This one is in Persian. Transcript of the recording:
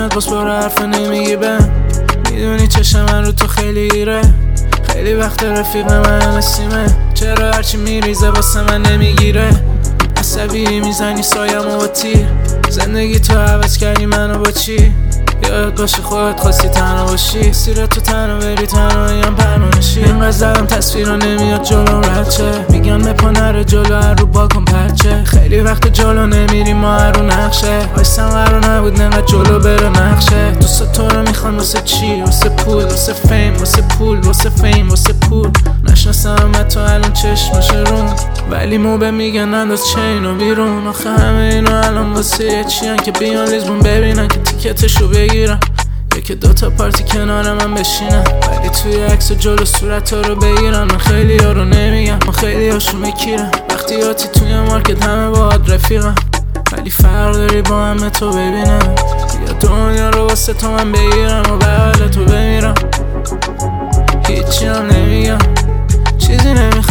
میاد باز برو حرف نمیگی به میدونی چشم من رو تو خیلی گیره خیلی وقت رفیق من نسیمه چرا هرچی میریزه واسه من نمیگیره عصبی میزنی سایمو با تیر زندگی تو عوض کردی منو با چی یاد باشه خودت خواستی تنها باشی سیره تو تنها بری تنهاییم پرمانشی اینقدر زدم تصویرها نمیاد جلوم رچه میگن مپا نره جلو هر رو بالکن پرچه خیلی وقت جلو نمیریم ما هر رو نقشه وایستم قرار نبود نقدر جلو بره نقشه دوست تو رو میخوان واسه چی واسه پول واسه فیم واسه پول واسه فیم واسه پول نشناسم تو الان چشمش روم ولی موبه میگن انداز چینو بیرون آخه همه اینو الان واسه چیان که بیان لیزبون ببینن که تیکتشو بگیرن یکی دوتا پارتی کنار من بشینن ولی توی عکس جلو صورت ها رو بگیرن من خیلی ها رو نمیگم من خیلی هاشون میکیرم وقتی آتی توی مارکت همه باهات رفیقم ولی فرق داری با همه تو ببینم یا دنیا رو واسه تو من بگیرم و به حال تو بمیرم هیچی هم نمیگم چیزی نمیخوام